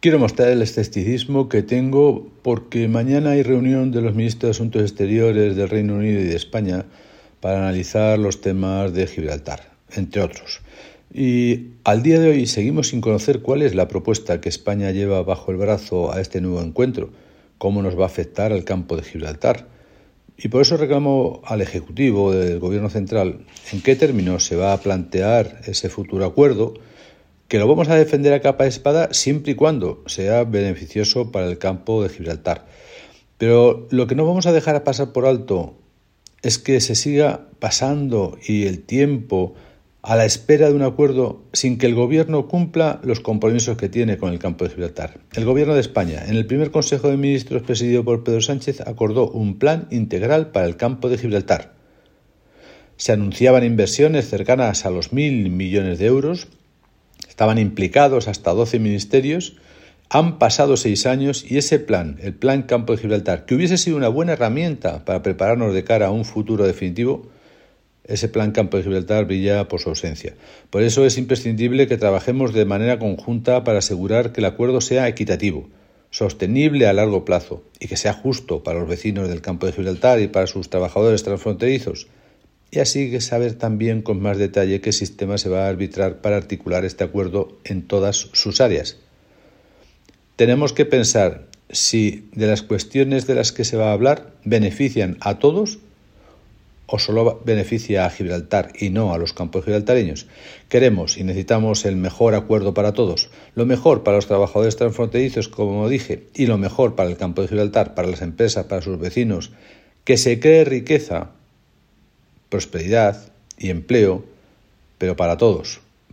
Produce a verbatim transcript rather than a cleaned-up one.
Quiero mostrar el escepticismo que tengo porque mañana hay reunión de los ministros de Asuntos Exteriores del Reino Unido y de España para analizar los temas de Gibraltar, entre otros. Y al día de hoy seguimos sin conocer cuál es la propuesta que España lleva bajo el brazo a este nuevo encuentro, cómo nos va a afectar al campo de Gibraltar. Y por eso reclamo al Ejecutivo del Gobierno Central en qué términos se va a plantear ese futuro acuerdo, que lo vamos a defender a capa de espada siempre y cuando sea beneficioso para el campo de Gibraltar. Pero lo que no vamos a dejar pasar por alto es que se siga pasando y el tiempo a la espera de un acuerdo sin que el Gobierno cumpla los compromisos que tiene con el campo de Gibraltar. El Gobierno de España, en el primer Consejo de Ministros presidido por Pedro Sánchez, acordó un plan integral para el campo de Gibraltar. Se anunciaban inversiones cercanas a los mil millones de euros. Estaban implicados hasta doce ministerios, han pasado seis años y ese plan, el Plan Campo de Gibraltar, que hubiese sido una buena herramienta para prepararnos de cara a un futuro definitivo, ese Plan Campo de Gibraltar brilla por su ausencia. Por eso es imprescindible que trabajemos de manera conjunta para asegurar que el acuerdo sea equitativo, sostenible a largo plazo y que sea justo para los vecinos del Campo de Gibraltar y para sus trabajadores transfronterizos. Y así que saber también con más detalle qué sistema se va a arbitrar para articular este acuerdo en todas sus áreas. Tenemos que pensar si de las cuestiones de las que se va a hablar benefician a todos o solo beneficia a Gibraltar y no a los campos gibraltareños. Queremos y necesitamos el mejor acuerdo para todos, lo mejor para los trabajadores transfronterizos, como dije, y lo mejor para el campo de Gibraltar, para las empresas, para sus vecinos, que se cree riqueza, prosperidad y empleo, pero para todos.